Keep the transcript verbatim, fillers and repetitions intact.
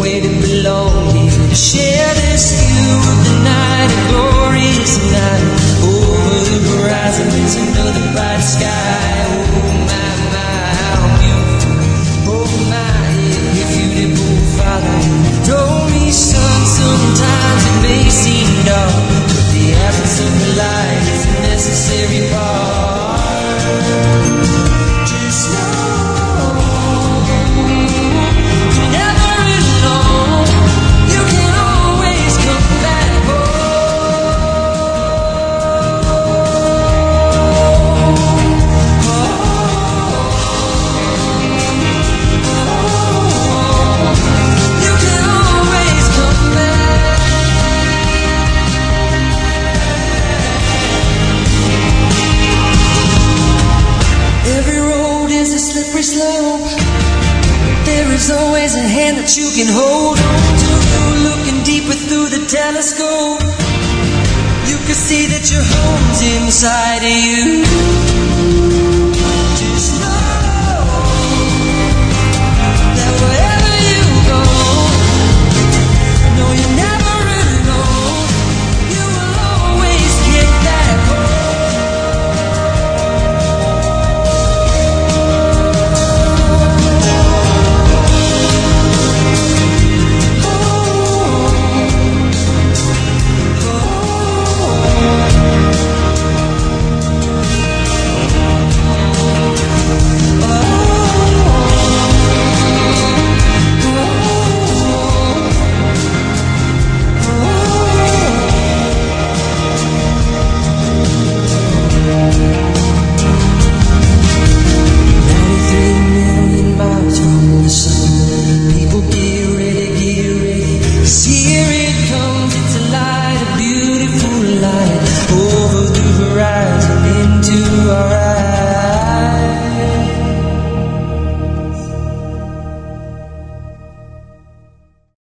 way to belong here, to share this view of the night, a glorious night. Over the horizon is another bright sky. Oh my, my, how beautiful. Oh my, if you did both father, you told me, son, sometimes it may seem dark, but the absence of the light is a necessary part. Just know you're never alone. You can always come back You can always come back. Every road is a slippery slope. There is always a hand that you can hold on to. Looking deeper through the telescope, you can see that your home's inside of you. Just know that wherever you go, no, you're never alone. You will always get back ninety-three million miles from the sun. People get ready, get ready. It's here